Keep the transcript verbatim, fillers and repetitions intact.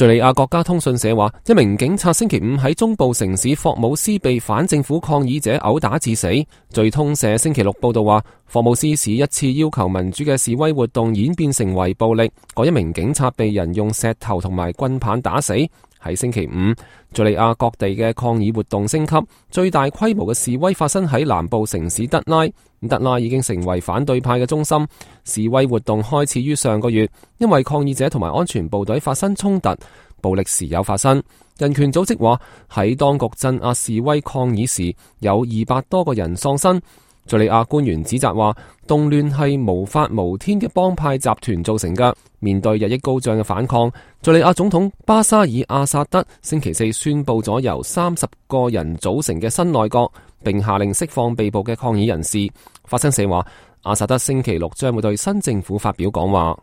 敘利亞國家通訊社話，一名警察星期五喺中部城市霍姆斯被反政府抗議者毆打致死。敘通社星期六報道話，霍姆斯市一次要求民主嘅示威活動演變成為暴力，嗰一名警察被人用石頭同埋棍棒打死。喺星期五，敘利亞各地嘅抗議活動升級，最大規模嘅示威發生喺南部城市德拉。德拉已經成為反對派嘅中心。示威活動開始於上個月，因為抗議者同埋安全部隊發生衝突，暴力時有發生。人權組織話，喺當局鎮壓示威抗議時，有二百多個人喪生。敘利亞官員指責話，動亂係無法無天嘅幫派集團造成嘅。面對日益高漲嘅反抗，敘利亞總統巴沙爾阿薩德星期四宣布咗由三十個人組成嘅新內閣，並下令釋放被捕嘅抗議人士。法新社話，阿薩德星期六將會對新政府發表講話。